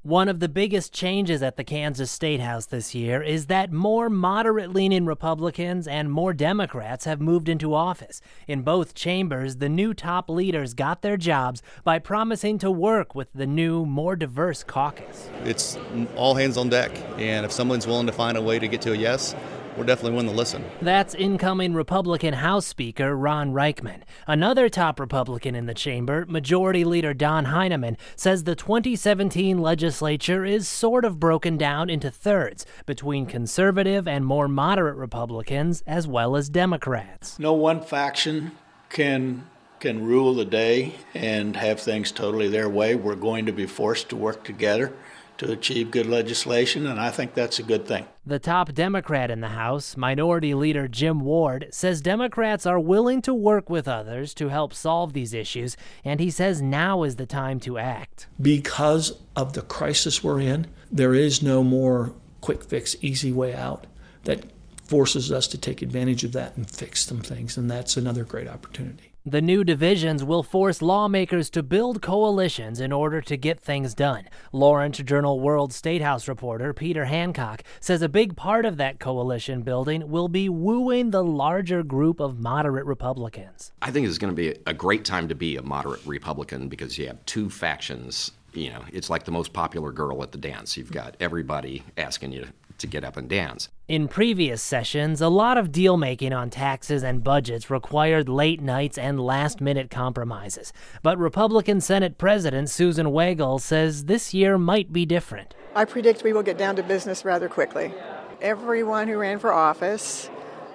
One of the biggest changes at the Kansas State House this year is that more moderate-leaning Republicans and more Democrats have moved into office. In both chambers, the new top leaders got their jobs by promising to work with the new, more diverse caucus. It's all hands on deck, and if someone's willing to find a way to get to a yes, we're definitely willing to listen. That's incoming Republican House Speaker Ron Reichman. Another top Republican in the chamber, Majority Leader Don Heineman, says the 2017 legislature is sort of broken down into thirds between conservative and more moderate Republicans as well as Democrats. No one faction can rule the day and have things totally their way. We're going to be forced to work together to achieve good legislation, and I think that's a good thing. The top Democrat in the House, Minority Leader Jim Ward, says Democrats are willing to work with others to help solve these issues, and he says now is the time to act. Because of the crisis we're in, there is no more quick fix, easy way out that forces us to take advantage of that and fix some things, and that's another great opportunity. The new divisions will force lawmakers to build coalitions in order to get things done. Lawrence Journal-World State House reporter Peter Hancock says a big part of that coalition building will be wooing the larger group of moderate Republicans. I think it's going to be a great time to be a moderate Republican because you have two factions. You know, it's like the most popular girl at the dance. You've got everybody asking you to get up and dance. In previous sessions, a lot of deal-making on taxes and budgets required late nights and last-minute compromises. But Republican Senate President Susan Wagle says this year might be different. I predict we will get down to business rather quickly. Everyone who ran for office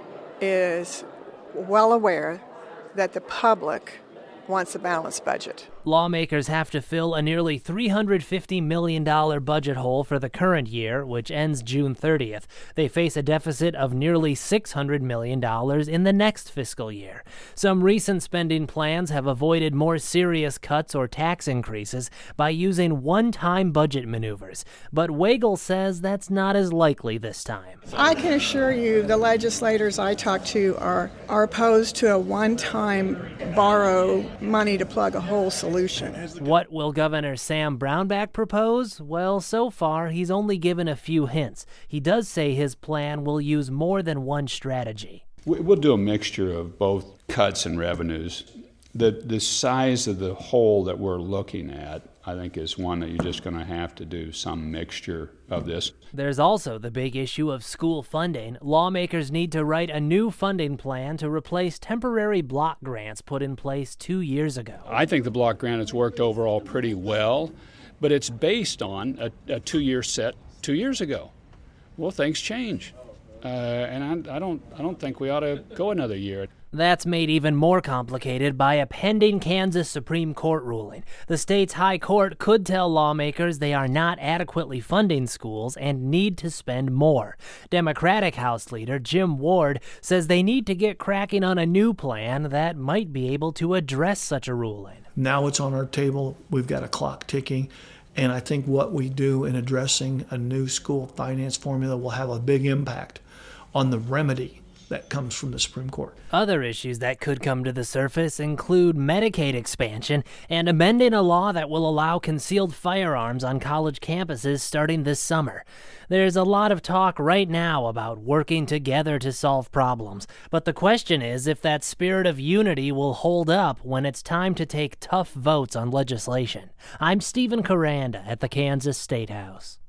is well aware that the public wants a balanced budget. Lawmakers have to fill a nearly $350 million budget hole for the current year, which ends June 30th. They face a deficit of nearly $600 million in the next fiscal year. Some recent spending plans have avoided more serious cuts or tax increases by using one-time budget maneuvers. But Wagle says that's not as likely this time. I can assure you the legislators I talk to are opposed to a one-time borrow money to plug a hole solution. What will Governor Sam Brownback propose? Well, so far, he's only given a few hints. He does say his plan will use more than one strategy. We'll do a mixture of both cuts and revenues. The size of the hole that we're looking at, I think, is one that you're just going to have to do some mixture of this. There's also the big issue of school funding. Lawmakers need to write a new funding plan to replace temporary block grants put in place 2 years ago. I think the block grant has worked overall pretty well, but it's based on a 2-year set 2 years ago. Well, things change, and I don't think we ought to go another year. That's made even more complicated by a pending Kansas Supreme Court ruling. The state's high court could tell lawmakers they are not adequately funding schools and need to spend more. Democratic House Leader Jim Ward says they need to get cracking on a new plan that might be able to address such a ruling. Now it's on our table. We've got a clock ticking. And I think what we do in addressing a new school finance formula will have a big impact on the remedy that comes from the Supreme Court. Other issues that could come to the surface include Medicaid expansion and amending a law that will allow concealed firearms on college campuses starting this summer. There's a lot of talk right now about working together to solve problems, but the question is if that spirit of unity will hold up when it's time to take tough votes on legislation. I'm Stephen Caranda at the Kansas State House.